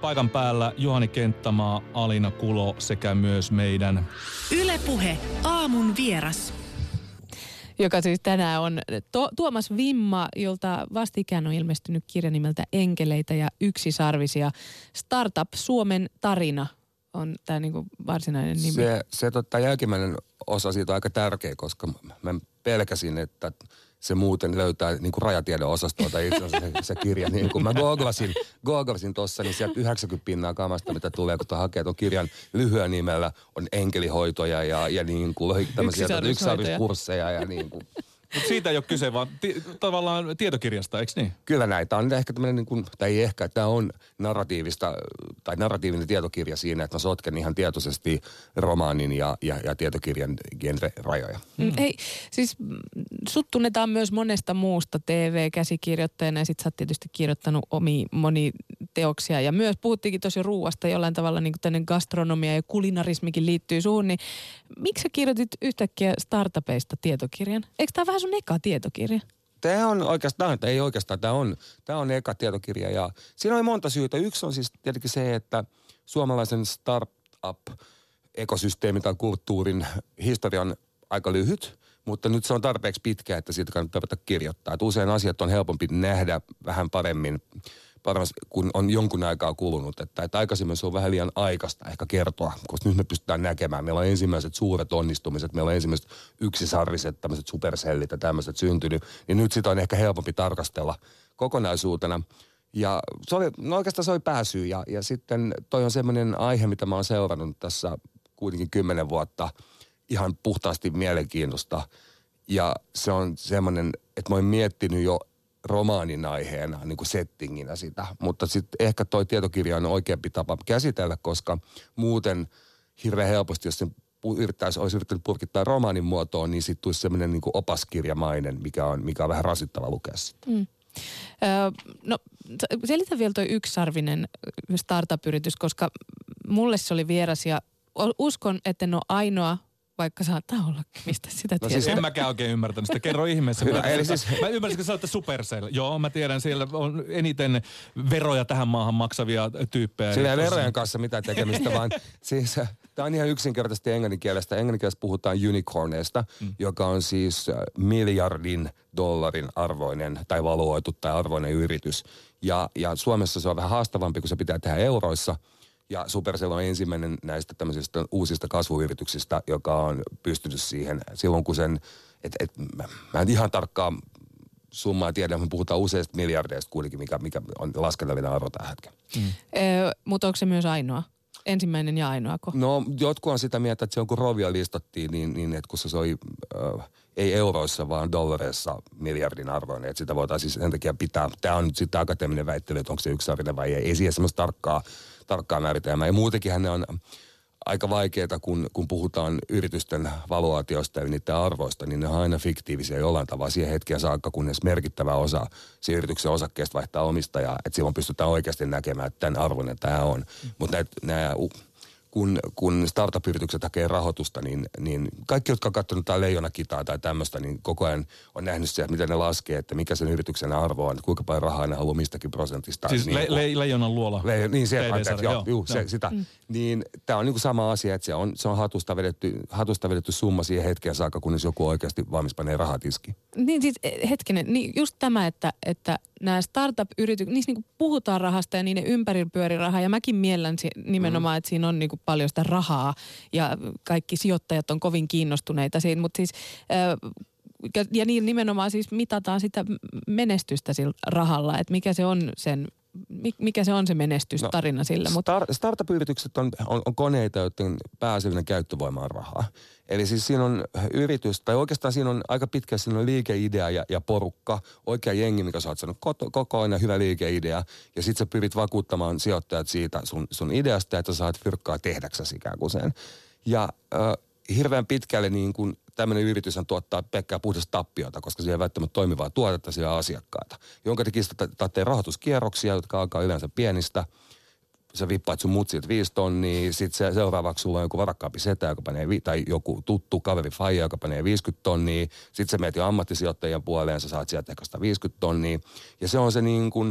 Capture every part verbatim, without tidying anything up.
paikan päällä Juhani Kenttämaa, Alina Kulo sekä myös meidän Yle Puhe, aamun vieras. Joka siis tänään on to- Tuomas Vimma, jolta vastikään on ilmestynyt kirja nimeltä Enkeleitä ja yksisarvisia. Startup Suomen tarina on tämä niinku varsinainen nimi. Se, se totta, jälkimmäinen osa siitä on aika tärkeä, koska mä pelkäsin, että se muuten löytää niin kuin rajatiedon osastolta itse asiassa se, se kirja. Niin kuin mä googlasin, googlasin tuossa, niin sieltä yhdeksänkymmentä pinnaa kamasta, mitä tulee, kun hakee tuon kirjan lyhyen nimellä, on enkelihoitoja ja, ja niin kuin tämmöisiä yksisarviskursseja ja niin kuin. Mutta siitä ei ole kyse, vaan ti- tavallaan tietokirjasta, eikö niin? Kyllä näitä on ehkä tämmöinen, niin kuin, tai ei ehkä, tämä on narratiivista, tai narratiivinen tietokirja siinä, että mä sotken ihan tietoisesti romaanin ja, ja, ja tietokirjan genre-rajoja. Mm. Hei, siis sut tunnetaan myös monesta muusta T V-käsikirjoittajana ja sit sä oot tietysti kirjoittanut omia monia teoksia ja myös puhuttiinkin tosi ruuasta jollain tavalla niin kuin tämmöinen gastronomia ja kulinarismikin liittyy suhun, niin miksi sä kirjoitit yhtäkkiä startupeista tietokirjan? Eikö tää vähän sun eka tietokirja? Tämä on oikeastaan, ei oikeastaan, tämä on, tämä on eka tietokirja ja siinä on monta syytä. Yksi on siis tietenkin se, että suomalaisen startup-ekosysteemin tai kulttuurin historia on aika lyhyt, mutta nyt se on tarpeeksi pitkä, että siitä kannattaa kirjoittaa. Että usein asiat on helpompi nähdä vähän paremmin, paremmin kun on jonkun aikaa kulunut. Että, että aikaisemmin se on vähän liian aikaista ehkä kertoa, koska nyt me pystytään näkemään. Meillä on ensimmäiset suuret onnistumiset, meillä on ensimmäiset yksisarviset tämmöiset supersellit ja tämmöiset syntynyt. Niin nyt sitä on ehkä helpompi tarkastella kokonaisuutena. Ja se oli, no oikeastaan se oli pääsyy ja, ja sitten toi on semmoinen aihe, mitä mä oon seurannut tässä kuitenkin kymmenen vuotta ihan puhtaasti mielenkiintoista. Ja se on semmoinen, että mä oon miettinyt jo romaanin aiheena, niin kuin settinginä sitä. Mutta sitten ehkä toi tietokirja on oikeampi tapa käsitellä, koska muuten hirveän helposti, jos sen yrittäisi, olisi yrittänyt purkittaa romaanin muotoon, niin sitten tulisi semmoinen niin kuin opaskirjamainen, mikä on, mikä on vähän rasittava lukea sitä. Mm. Öö, no selitä vielä toi yksisarvinen startup-yritys, koska mulle se oli vieras ja uskon, että en ole ainoa, vaikka saattaa olla, mistä sitä no tiedät. siis en mäkään oikein ymmärtänyt sitä. Kerro ihmeessä. Hyvä, eli siis... Mä ymmärsin, kun sanoitte Supercell. Joo, mä tiedän, siellä on eniten veroja tähän maahan maksavia tyyppejä. Sillä ei verojen kanssa mitään tekemistä, vaan siis tämä on ihan yksinkertaisesti englanninkielestä. Englanninkielessä puhutaan unicorneista, mm. joka on siis miljardin dollarin arvoinen tai valuoitu tai arvoinen yritys. Ja, ja Suomessa se on vähän haastavampi, kun se pitää tehdä euroissa. Ja Supercell on ensimmäinen näistä tämmöisistä uusista kasvuyrityksistä, joka on pystynyt siihen silloin, kun sen, et, et, mä en ihan tarkkaan summaa tiedä, mutta me puhutaan useista miljardeista kuitenkin, mikä, mikä on laskennallinen arvo tällä hetkellä. Mm. Ee, mutta onko se myös ainoa? Ensimmäinen ja ainoako? No jotkut on sitä mieltä, että se on kun Rovia listattiin, niin, niin että kun se soi äh, ei euroissa, vaan dollareissa miljardin arvoinen, että sitä voitaisiin sen takia pitää. Tämä on nyt sitten akateeminen väittely, että onko se yksisarvinen vai ei. Ei siihen semmoista tarkkaa, tarkkaa määritelmää. Ja muutenkinhan ne on aika vaikeita, kun, kun puhutaan yritysten valuaatiosta ja niiden arvoista, niin ne on aina fiktiivisiä jollain tavalla siihen hetkeen saakka, kunnes merkittävä osa siihen yrityksen osakkeesta vaihtaa omistajaa, että silloin pystytään oikeasti näkemään, että tämän arvoinen tämä on. Mm. Mutta nämä... Kun, kun startup-yritykset hakee rahoitusta, niin, niin kaikki, jotka on katsonut tai leijonakitaa tai tämmöistä, niin koko ajan on nähnyt se, miten ne laskee, että mikä sen yrityksen arvo on, kuinka paljon rahaa ne haluaa mistäkin prosentista. Siis niin, le, le, leijonan luola. Le, niin se, anteeksi, joo, joo, juu, se, joo. sitä. Mm. Niin tämä on niin kuin sama asia, että se on, se on hatusta, vedetty, hatusta vedetty summa siihen hetkeen saakka, kunnes joku oikeasti valmis panee rahat iskiin. Niin siis hetkinen, niin just tämä, että, että nämä startup-yritykset, niissä niinku puhutaan rahasta ja niiden ympärillä pyörii rahaa. Ja mäkin miellän nimenomaan, mm. että siinä on niinku paljon sitä rahaa ja kaikki sijoittajat on kovin kiinnostuneita siinä. Mutta siis, ja niin nimenomaan siis mitataan sitä menestystä sillä rahalla, että mikä se on sen... Mikä se on se menestystarina no, sillä? Mutta... Star, startup-yritykset on, on, on koneita, joiden pääasiallinen käyttövoima on rahaa. Eli siis siinä on yritys, tai oikeastaan siinä on aika pitkä siinä on liikeidea ja, ja porukka, oikea jengi, mikä sä oot sanonut, koko ajan hyvä liikeidea, ja sit sä pyrit vakuuttamaan sijoittajat siitä sun, sun ideasta, että sä saat fyrkkaa tehdäksesi ikään kuin sen. Ja äh, hirveän pitkälle niin kuin tämmöinen yritys tuottaa pelkkää puhdasta tappiota, koska siellä ei välttämättä toimivaa tuotetta, siellä on asiakkaita. Jonka teki sitä tarvitsee rahoituskierroksia, jotka alkaa yleensä pienistä. Sä vippaat sun mutsilta viisi tonnia, sit se seuraavaksi sulla on joku varakkaampi setä, joka panee, tai joku tuttu kaveri faija, joka panee viisikymmentä tonnia. Sit sä meet jo ammattisijoittajien puoleen, sä saat sieltä ehkä sitä viisikymmentä tonnia. Ja se on se niin kuin,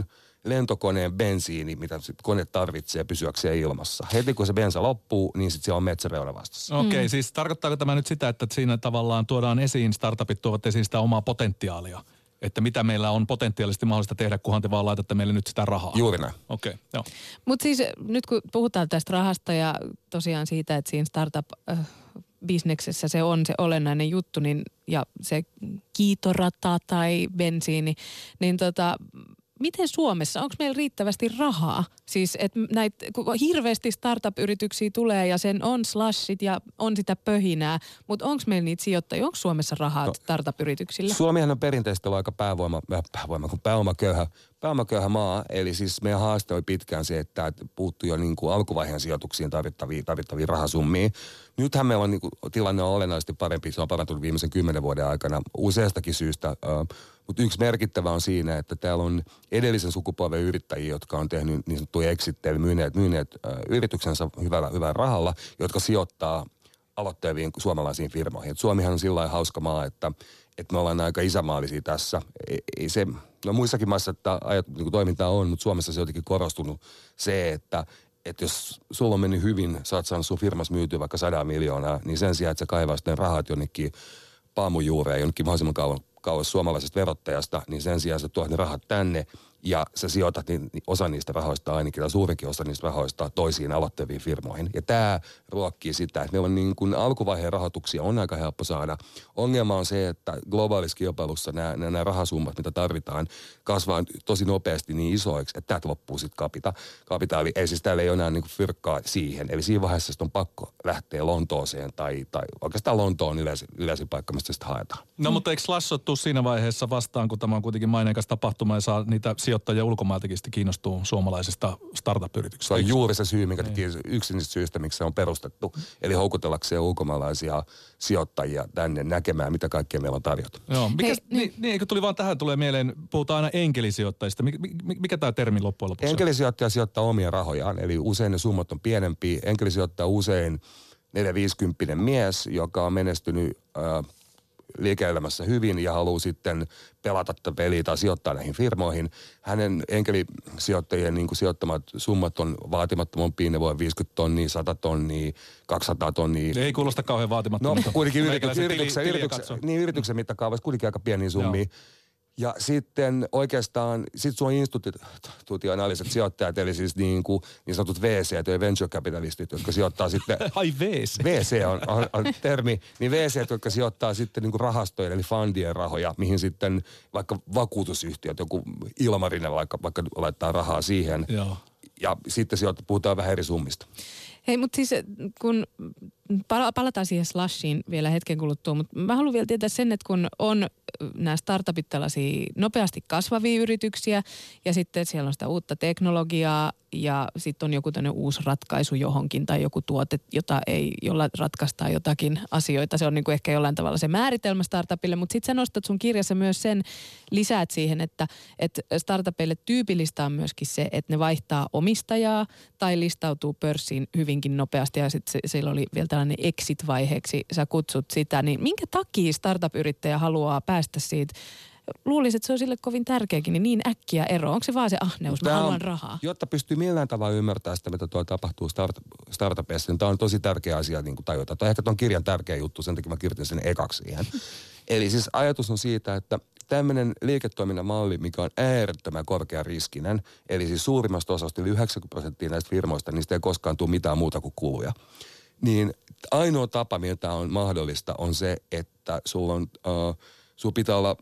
lentokoneen bensiini, mitä sit kone tarvitsee pysyäkseen ilmassa. Heti kun se bensa loppuu, niin sitten siellä on metsäreuna vastassa. Okei, okay, Mm. siis tarkoittaako tämä nyt sitä, että siinä tavallaan tuodaan esiin, startupit tuovat esiin sitä omaa potentiaalia? Että mitä meillä on potentiaalisesti mahdollista tehdä, kunhan te vaan laitatte meille nyt sitä rahaa. Juuri näin. Okei, okay, joo. Mutta siis nyt kun puhutaan tästä rahasta ja tosiaan siitä, että siinä startup-bisneksessä se on se olennainen juttu, niin, ja se kiitorata tai bensiini, niin tota, miten Suomessa, onko meillä riittävästi rahaa? Siis että näitä, kun hirveästi startup-yrityksiä tulee ja sen on slashit ja on sitä pöhinää, mutta onko meillä niitä sijoittajia, onko Suomessa rahaa no, startup-yrityksillä? Suomihan on perinteisesti ollut aika päävoima, äh, päävoima kun pääomaköyhä, pääomaköyhä maa, eli siis meidän haaste oli pitkään se, että puuttui jo niin kuin alkuvaiheen sijoituksiin tarvittavia, tarvittavia rahasummia. Nythän meillä on niin kuin, tilanne on olennaisesti parempi, se on parantunut viimeisen kymmenen vuoden aikana useastakin syystä, äh, mutta yksi merkittävä on siinä, että täällä on edellisen sukupolven yrittäjiä, jotka on tehnyt niin sanottuja exitteja, myyneet, myyneet äh, yrityksensä hyvällä, hyvällä rahalla, jotka sijoittaa aloittaviin suomalaisiin firmoihin. Et Suomihan on sillä lailla hauska maa, että, että me ollaan aika isämaallisia tässä. Ei, ei se, no muissakin maissa että ajat, niin kuin toimintaa on, mutta Suomessa se on jotenkin korostunut se, että, että jos sulla on mennyt hyvin, sä oot saanut sun firmas myytyä vaikka sadaa miljoonaa, niin sen sijaan, että sä kaivaa sitten rahat jonnekin paamujuureen, jonnekin mahdollisimman kauan, kauan suomalaisesta verottajasta, niin sen sijaan sä tuot ne rahat tänne ja sä sijoitat niin, osa niistä rahoista ainakin, tai suurinkin osa niistä rahoista toisiin aloittaviin firmoihin. Ja tämä ruokkii sitä, että meillä on niin kuin alkuvaiheen rahoituksia on aika helppo saada. Ongelma on se, että globaalissa kilpailussa nämä, nämä rahasummat, mitä tarvitaan, kasvaa tosi nopeasti niin isoiksi, että täältä loppuu sitten kapita. kapitaali. Ei siis täällä ei ole enää niin kuin fyrkkaa siihen. Eli siinä vaiheessa on pakko lähteä Lontooseen tai, tai oikeastaan Lontoon yleisin, yleisin paikka, mistä sitä haetaan. No mutta eikö slassottu siinä vaiheessa vastaan, kun tämä on kuitenkin maineikas tapahtuma ja saa niitä sijoittajia ulkomailtakin kiinnostuu suomalaisista startup-yrityksistä? Se on juuri se syy, minkä teki yksi niistä syistä, miksi se on perustettu. Eli houkutellakseen ulkomaalaisia sijoittajia tänne näkemään, mitä kaikkea meillä on tarjota. Joo, mikä, Hei, niin, niin, niin, eikö tuli vaan tähän tulee mieleen, puhutaan aina enkelisijoittajista. Mikä, mikä tämä termi loppujen lopuksi on? Enkelisijoittaja sijoittaa omia rahojaan, eli usein ne summat on pienempiä. Enkelisijoittaja usein neljä viisikymppinen mies, joka on menestynyt äh, liike-elämässä hyvin ja haluaa sitten pelata tätä peliä tai sijoittaa näihin firmoihin. Hänen enkelisijoittajien niin kuin sijoittamat summat on vaatimattomampia, ne voi viisikymmentä tonnia, sata tonnia, kaksisataa tonnia. Ei kuulosta kauhean vaatimattomalta. No kuitenkin Meikäläisen yrityksen, tili- yrityksen, tiliä niin, yrityksen mittakaavassa kuitenkin aika pieniä summia. Ja sitten oikeastaan, sit sun institutionaaliset sijoittajat, eli siis niin, kuin, niin sanotut V C, eli venture capitalistit, jotka sijoittaa sitten... Ai V C. V C on, on, on termi. Niin V C, jotka sijoittaa sitten niin kuin rahastojen, eli fundien rahoja, mihin sitten vaikka vakuutusyhtiöt, joku Ilmarinen vaikka, vaikka laittaa rahaa siihen. Joo. Ja sitten sijoittaa, puhutaan vähän eri summista. Hei, mutta siis kun palataan siihen slashiin vielä hetken kuluttua, mutta mä haluan vielä tietää sen, että kun on nämä startupit tällaisia nopeasti kasvavia yrityksiä ja sitten siellä on sitä uutta teknologiaa ja sitten on joku tämmöinen uusi ratkaisu johonkin tai joku tuote, jota ei, jolla ratkaistaan jotakin asioita. Se on niin kuin ehkä jollain tavalla se määritelmä startupille, mutta sitten sä nostat sun kirjassa myös sen, lisäät siihen, että, että startupeille tyypillistä on myöskin se, että ne vaihtaa omistajaa tai listautuu pörssiin hyvinkin nopeasti ja sitten siellä oli vielä tällainen exit-vaiheeksi, sä kutsut sitä, niin minkä takia startup-yrittäjä haluaa päästä siitä? Luulisin, että se on sille kovin tärkeäkin, niin, niin äkkiä ero. Onko se vaan se ahneus, mä haluan rahaa? Jotta pystyy millään tavalla ymmärtämään sitä, mitä tuolla tapahtuu start, startupeissa, niin tämä on tosi tärkeä asia niin kuin tajuta. Tämä on ehkä tuon kirjan tärkeä juttu, sen takia mä kirjoitin sen ekaksi siihen. Eli siis ajatus on siitä, että tämmöinen liiketoiminnan malli, mikä on äärettömän korkea riskinen, eli siis suurimmasta osasta yli yhdeksänkymmentä prosenttia näistä firmoista, niistä ei koskaan tule mitään muuta kuin kuluja. Niin ainoa tapa, mitä on mahdollista, on se, että sulla on, uh, sulla pitää olla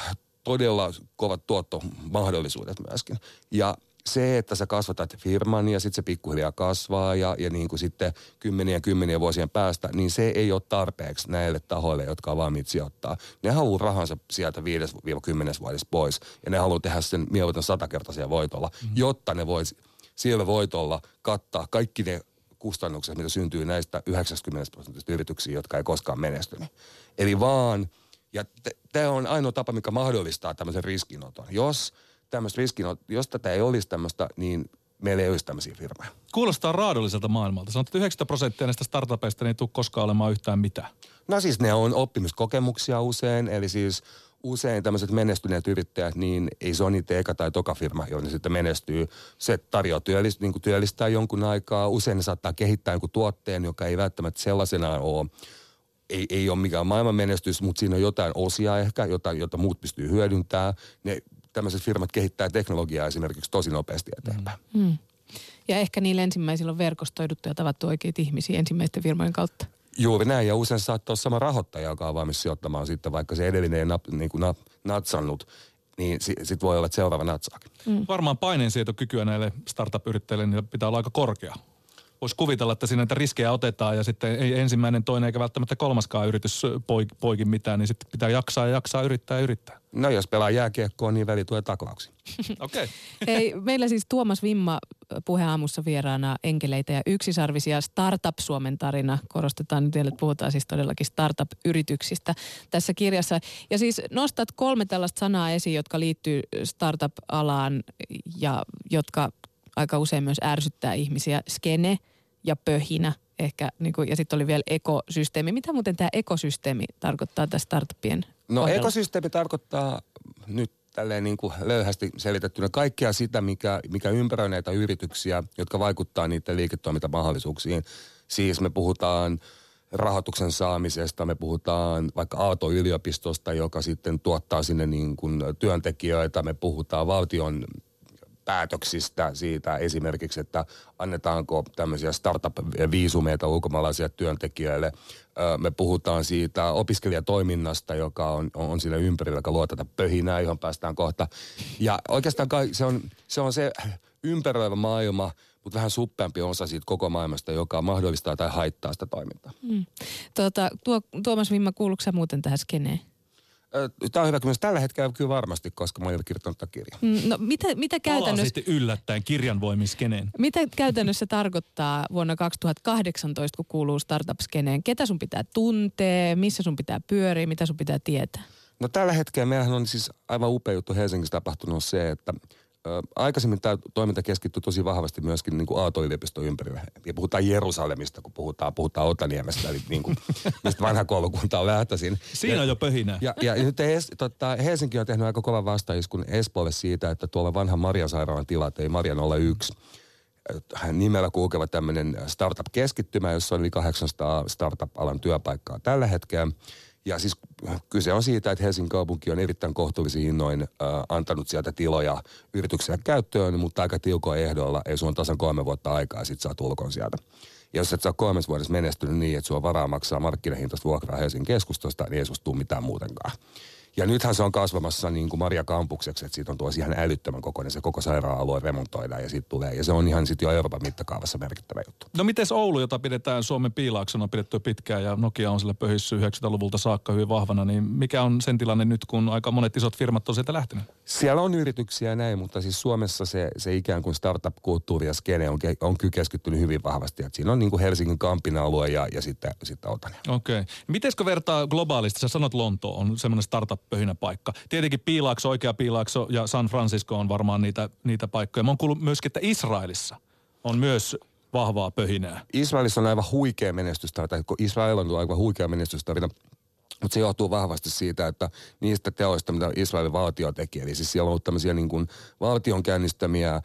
todella kovat tuottomahdollisuudet myöskin. Ja se, että sä kasvatat firman ja sitten se pikkuhiljaa kasvaa ja, ja niin kuin sitten kymmeniä kymmeniä vuosien päästä, niin se ei ole tarpeeksi näille tahoille, jotka on valmiit sijoittaa. Ne haluaa rahansa sieltä viides kymmenes vuodessa pois ja ne haluaa tehdä sen mieluiten satakertaisia voitolla, mm-hmm. jotta ne vois siellä voitolla kattaa kaikki ne kustannukset, mitä syntyy näistä yhdeksänkymmentä prosentista yrityksiä, jotka ei koskaan menestynyt. Eli vaan, ja tämä on ainoa tapa, mikä mahdollistaa tämmöisen riskinoton. Jos tämmöistä riskinot, jos tätä ei olisi tämmöistä, niin meillä ei olisi tämmöisiä firmoja. Kuulostaa raadolliselta maailmalta. Sanoit, että yhdeksänkymmentä prosenttia näistä startupeista ei tule koskaan olemaan yhtään mitään. No siis ne on oppimiskokemuksia usein, eli siis usein tämmöiset menestyneet yrittäjät, niin ei se ole niitä eka tai toka firma, joilla ne sitten menestyy. Se tarjoaa työllist, niin kuin työllistää jonkun aikaa. Usein ne saattaa kehittää jonkun tuotteen, joka ei välttämättä sellaisenaan ole. Ei, ei ole mikään maailman menestys, mutta siinä on jotain osia ehkä, jota, jota muut pystyy hyödyntämään. Ne tämmöiset firmat kehittää teknologiaa esimerkiksi tosi nopeasti eteenpäin. Mm. Ja ehkä niillä ensimmäisillä on verkostoiduttu ja tavattu oikeita ihmisiä ensimmäisten firmojen kautta. Juuri näin, ja usein saattaa olla sama rahoittaja, joka on valmis sijoittamaan sitten, vaikka se edellinen ei nap, niin kuin nap, natsannut, niin sitten sit voi olla, että seuraava natsaakin. Mm. Varmaan paineensietokykyä näille startup-yrittäjille niin pitää olla aika korkea. Voisi kuvitella, että siinä näitä riskejä otetaan ja sitten ei ensimmäinen, toinen eikä välttämättä kolmaskaan yritys poik- poikin mitään, niin sitten pitää jaksaa ja jaksaa yrittää ja yrittää. No jos pelaa jääkiekkoa, niin väli tulee taklauksiin. Okei. Hei, meillä siis Tuomas Vimma puheaamussa vieraana enkeleitä ja yksisarvisia Startup-Suomen tarina. Korostetaan nyt vielä, että puhutaan siis todellakin startup-yrityksistä tässä kirjassa. Ja siis nostat kolme tällaista sanaa esiin, jotka liittyy startup-alaan ja jotka aika usein myös ärsyttää ihmisiä. Skene ja pöhinä ehkä, niin kuin, ja sitten oli vielä ekosysteemi. Mitä muuten tämä ekosysteemi tarkoittaa tässä startupien No kohdalla? Ekosysteemi tarkoittaa nyt tälleen niin kuin löyhästi selitettynä kaikkea sitä, mikä, mikä ympäröi näitä yrityksiä, jotka vaikuttaa niiden liiketoimintamahdollisuuksiin. Siis me puhutaan rahoituksen saamisesta, me puhutaan vaikka Aalto-yliopistosta, joka sitten tuottaa sinne niin kuin työntekijöitä, me puhutaan valtion päätöksistä siitä esimerkiksi, että annetaanko tämmöisiä startup-viisumeita ulkomaalaisille työntekijöille. Me puhutaan siitä opiskelijatoiminnasta, joka on, on siinä ympärillä, joka luo tätä pöhinää, johon päästään kohta. Ja oikeastaan se on se, on se ympäröivä maailma, mutta vähän suppeampi osa siitä koko maailmasta, joka mahdollistaa tai haittaa sitä toimintaa. Mm. Tuota, tuo, Tuomas Vimma, kuuluuko sä muuten tähän skeneen? Tämä on hyvä kysymys. Tällä hetkellä kyllä varmasti, koska mä olen kirjoittanut tätä kirjaa. No mitä, mitä käytännössä... sitten yllättäen kirjan voimiskeneen. Mitä käytännössä tarkoittaa vuonna kaksituhattakahdeksantoista, kun kuuluu startup-skeneen? Ketä sun pitää tuntea, missä sun pitää pyöriä, mitä sun pitää tietää? No tällä hetkellä meillähän on siis aivan upea juttu Helsingissä tapahtunut se, että Ö, aikaisemmin tämä toiminta keskittyi tosi vahvasti myöskin niin kuin Aalto-yliopiston ympärillä. Ja puhutaan Jerusalemista, kun puhutaan, puhutaan Otaniemestä, eli niin kuin, mistä vanha koulukunta on lähtöisin. Siinä on jo pöhinää. Ja, ja, ja nyt es, tota, Helsinki on tehnyt aika kovan vastaiskun Espoolle siitä, että tuolla vanhan Marian sairaalan tilat, ei Marian ole yksi. Nimellä kulkeva tämmöinen startup-keskittymä, jossa on yli kahdeksansataa startup-alan työpaikkaa tällä hetkellä. Ja siis kyse on siitä, että Helsingin kaupunki on erittäin kohtuullisin hinnoin äh, antanut sieltä tiloja yritykselle käyttöön, mutta aika tiukoilla ehdoilla. Ei sun on tasan kolme vuotta aikaa ja sit saa tulkon sieltä. Ja jos et sä ole kolmes vuodessa menestynyt niin, että sulla on varaa maksaa markkinahintaista vuokraa Helsingin keskustasta, niin ei susta tule mitään muutenkaan. Ja nythän se on kasvamassa niin kuin Maria Kampukseksi, että siitä on tuossa ihan älyttömän kokoinen, se koko sairaala-alue remontoidaan ja siitä tulee. Ja se on ihan sitten jo Euroopan mittakaavassa merkittävä juttu. No mites Oulu, jota pidetään Suomen piilaaksona pidetty pitkään ja Nokia on sillä pöhissy yhdeksänkymmentäluvulta saakka hyvin vahvana, niin mikä on sen tilanne nyt, kun aika monet isot firmat on sieltä lähtenyt? Siellä on yrityksiä ja näin, mutta siis Suomessa se, se ikään kuin startup-kulttuuri ja skene on, on kyllä keskittynyt hyvin vahvasti. Että siinä on niin kuin Helsingin Kampin alue ja, ja sitten, sitten Otania. Okei. Okay. Mitenkö vertaa globaalisti? Sä sanot Lonto on semmoinen startup-pöhinä paikka. Tietenkin Piilaakso, oikea Piilaakso ja San Francisco on varmaan niitä, niitä paikkoja. Mä oon kuullut myöskin, että Israelissa on myös vahvaa pöhinää. Israelissa on aivan huikea menestystarina, kun Israel on aivan huikea menestystarina. Mutta se johtuu vahvasti siitä, että niistä teoista, mitä Israelin valtio teki, eli siis siellä on ollut tämmöisiä niin kuin valtion käynnistämiä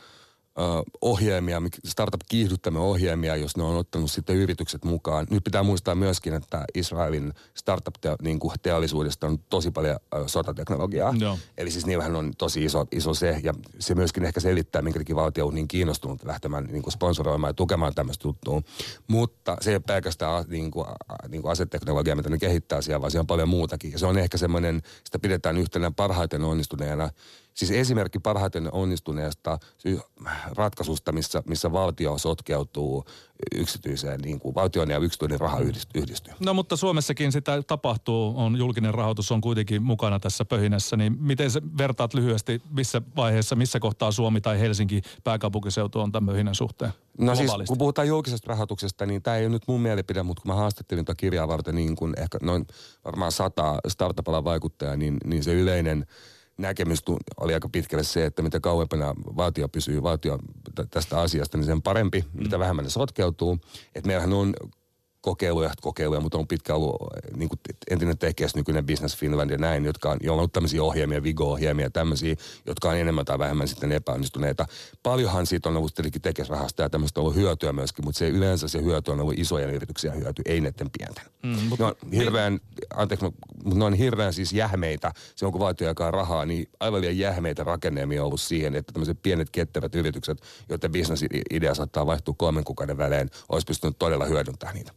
ohjelmia, startup-kiihdyttämiä ohjelmia, jos ne on ottanut sitten yritykset mukaan. Nyt pitää muistaa myöskin, että Israelin startup-teollisuudesta on tosi paljon sotateknologiaa. Joo. Eli siis niillähän on tosi iso, iso se, ja se myöskin ehkä selittää, minkä takia valtio on niin kiinnostunut lähtemään niin kuin sponsoroimaan ja tukemaan tämmöistä juttua. Mutta se ei ole pelkästään niin kuin, niin kuin aseteknologiaa, mitä ne kehittää siellä, vaan siellä on paljon muutakin. Ja se on ehkä semmoinen, sitä pidetään yhtenä parhaiten onnistuneena. Siis esimerkki parhaiten onnistuneesta ratkaisusta, missä, missä valtio sotkeutuu yksityiseen, niin kuin valtion ja yksityinen raha yhdistyy. No mutta Suomessakin sitä tapahtuu, on julkinen rahoitus on kuitenkin mukana tässä pöhinässä, niin miten sä vertaat lyhyesti, missä vaiheessa, missä kohtaa Suomi tai Helsinki pääkaupunkiseutu on tämän pöhinän suhteen? No siis kun puhutaan julkisesta rahoituksesta, niin tämä ei ole nyt mun mielipide, mutta kun mä haastattelin tätä kirjaa varten niin kuin ehkä noin varmaan sata startup-alan vaikuttajaa, niin, niin se yleinen näkemys oli aika pitkälle se, että mitä kauempana valtio pysyy valtio tästä asiasta, niin sen parempi, mm. mitä vähemmän ne sotkeutuu. Että meillähän on kokeiluja, kokeiluja, mutta on pitkä ollut niin kuin entinen tekijäs, nykyinen Business Finland ja näin, jotka on, joilla on ollut tämmöisiä ohjelmia, Vigo-ohjelmia ja tämmöisiä, jotka on enemmän tai vähemmän sitten epäonnistuneita. Paljonhan siitä on ollut tietenkin tekijäsrahasta ja tämmöistä ollut hyötyä myöskin, mutta se yleensä se hyöty on ollut isojen yrityksiä hyöty, ei näiden pienten. Mm, mutta ne on hirveän, anteeksi, mutta ne on hirveän siis jähmeitä, se on kun vaatii aikaa rahaa, niin aivan liian jähmeitä rakenneemia on ollut siihen, että tämmöiset pienet ketterät yritykset, joiden business-idea saattaa vaihtua kolmen kuukauden välein, olisi pystynyt todella hyödyntämään niitä.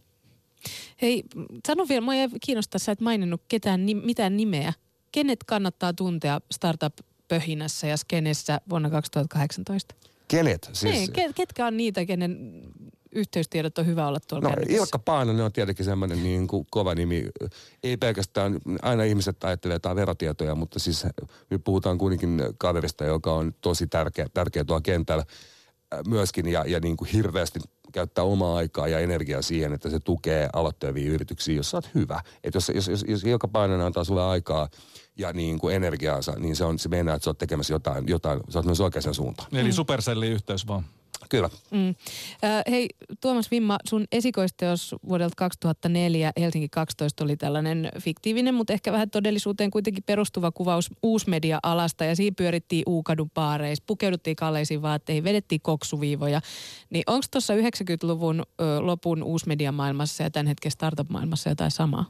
Hei, sano vielä, mua kiinnostaa, sä et maininnut ketään, ni, mitään nimeä. Kenet kannattaa tuntea startup-pöhinässä ja skenessä vuonna kaksituhattakahdeksantoista? Kenet? Siis... Niin, ke, ketkä on niitä, kenen yhteystiedot on hyvä olla tuolla No kärkissä? Ilkka Paananen on tietenkin semmoinen niin kuin kova nimi. Ei pelkästään, aina ihmiset ajattelee jotain verotietoja, mutta siis nyt puhutaan kuitenkin kaverista, joka on tosi tärkeä, tärkeä tuolla kentällä myöskin ja, ja niin kuin hirveästi käyttää omaa aikaa ja energiaa siihen, että se tukee aloittavia yrityksiä, jos sä oot hyvä. Että jos, jos, jos, jos Ilkka Paananen antaa sulle aikaa ja niin kuin energiaansa, niin se on se meinaa, että sä oot tekemässä jotain, jotain sä oot myös oikeaan suuntaan. Eli mm. Supercellin yhteys vaan. Kyllä. Mm. Äh, hei, Tuomas Vimma, sun esikoisteos vuodelta kaksituhattaneljä Helsinki kaksitoista oli tällainen fiktiivinen, mutta ehkä vähän todellisuuteen kuitenkin perustuva kuvaus uusmedia-alasta ja siinä pyörittiin U-kadun baareissa, pukeuduttiin kalleisiin vaatteihin, vedettiin koksuviivoja. Niin onko tuossa yhdeksänkymmentäluvun ö, lopun uusmedia-maailmassa ja tämän hetken startup-maailmassa jotain samaa?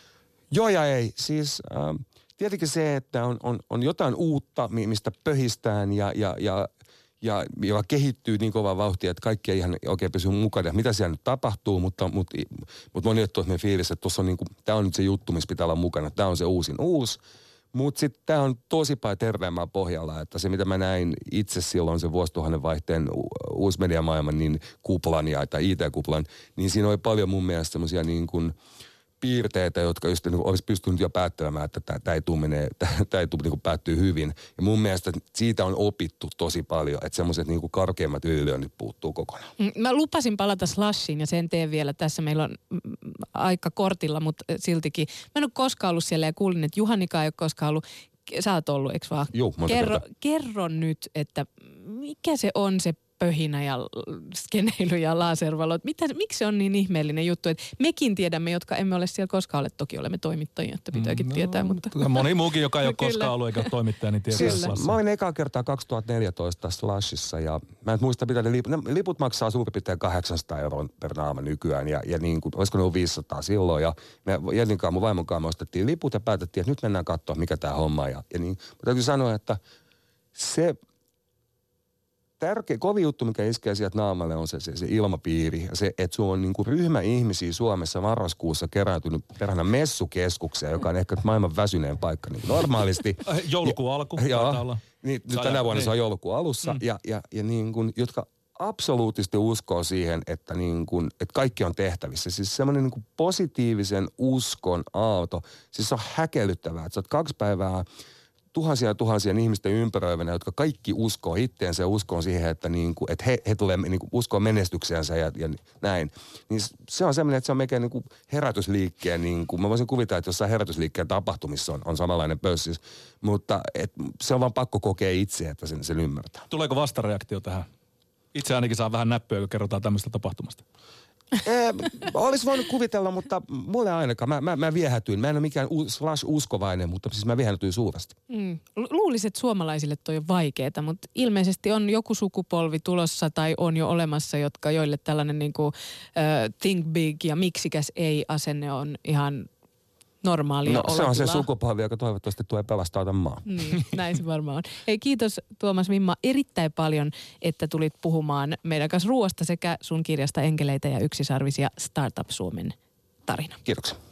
Joo ja ei. Siis ähm, tietenkin se, että on, on, on jotain uutta, mistä pöhistään ja, ja, ja Ja joka kehittyy niin kovaa vauhtia, että kaikki ei ihan oikein pysy mukana. Mitä siellä nyt tapahtuu, mutta, mutta, mutta moni on meidän fiilis, että tuossa on niin kuin, tämä on nyt se juttu, missä pitää olla mukana. Tämä on se uusin uusi. Mutta sitten tämä on tosi paljon terveemmän pohjalla, että se mitä mä näin itse silloin se vuosituhannen vaihteen uusmediamaailman niin kuplan ja, tai I T-kuplan, niin siinä oli paljon mun mielestä semmoisia niin kuin piirteitä, jotka just niin olisi pystynyt jo päättämään, että tämä ei tule niin päättyy hyvin. Ja mun mielestä siitä on opittu tosi paljon, että semmoiset niin karkeimmat ylilyönnit puuttuu kokonaan. Mä lupasin palata Slashiin ja sen teen vielä tässä. Meillä on aika kortilla, mutta siltikin. Mä en ole koskaan ollut siellä ja kuulin, että Juhanika ei ole koskaan ollut. Sä oot ollut, eikö vaan? Joo, monta kerro, kertaa. kerro nyt, että mikä se on se pöhinä ja skeneily ja laservalot. Mitä, miksi se on niin ihmeellinen juttu, että mekin tiedämme, jotka emme ole siellä koskaan ole. Toki olemme toimittajia, että pitääkin no, tietää, mutta... Moni muukin, joka ei ole Kyllä. koskaan ollut eikä ole toimittaja, niin tietää. Siis, mä olin ekaa kertaa kaksituhattaneljätoista Slashissa ja mä en muista pitää ne liput. Ne liput maksaa suurin piirtein kahdeksansataa euroa per naama nykyään ja, ja niin kuin, olisiko ne ollut viisisataa silloin ja me Jenninkaan mun vaimonkaan me ostettiin liput ja päätettiin, että nyt mennään katsoa, mikä tää homma ja, ja niin. Mutta täytyy sanoa, että se... Tärkeä, kovin juttu, mikä iskee sieltä naamalle, on se, se, se ilmapiiri. Ja se, että sulla on niin kuin ryhmä ihmisiä Suomessa marraskuussa kerääntynyt perhana messukeskukseen, joka on ehkä maailman väsyneen paikka niin normaalisti. Joulukuun alku. Joo, niin, nyt tänä vuonna niin. Se on joulukuun alussa. Mm. Ja, ja, ja niin kuin, jotka absoluuttisesti uskoo siihen, että, niin kuin, että kaikki on tehtävissä. Siis semmoinen niin kuin positiivisen uskon aalto. Siis se on häkellyttävää, että sä oot kaksi päivää tuhansia ja tuhansia ihmisten ympäröivänä, jotka kaikki uskoo itteensä ja uskoo siihen, että, niinku, että he, he tulee niinku, uskoa menestykseensä ja, ja näin. Niin se on semmoinen, että se on melkein niinku herätysliikkeen, niinku, mä voisin kuvitella, että jossain herätysliikkeen tapahtumissa on, on samanlainen pössis, mutta et, se on vaan pakko kokea itse, että sen, sen ymmärtää. Tuleeko vastareaktio tähän? Itse ainakin saa vähän näppyä, kun kerrotaan tämmöistä tapahtumasta. Eh, olisi voinut kuvitella, mutta mulle ainakaan. Mä, mä, mä viehätyin. Mä en ole mikään slash-uskovainen, mutta siis mä viehätyin suuresti. Mm. Luulisin, että suomalaisille toi on vaikeaa, mutta ilmeisesti on joku sukupolvi tulossa tai on jo olemassa, jotka, joille tällainen niin kuin, uh, think big ja miksikäs ei-asenne on ihan normaalia. No se on se olotila. sukupolvi, joka toivottavasti tulee pelastaa tämän maan. Niin, näin se varmaan on. Hei, kiitos Tuomas Vimma erittäin paljon, että tulit puhumaan meidän kanssa ruoasta sekä sun kirjasta Enkeleitä ja yksisarvisia Startup Suomen tarina. Kiitoksia.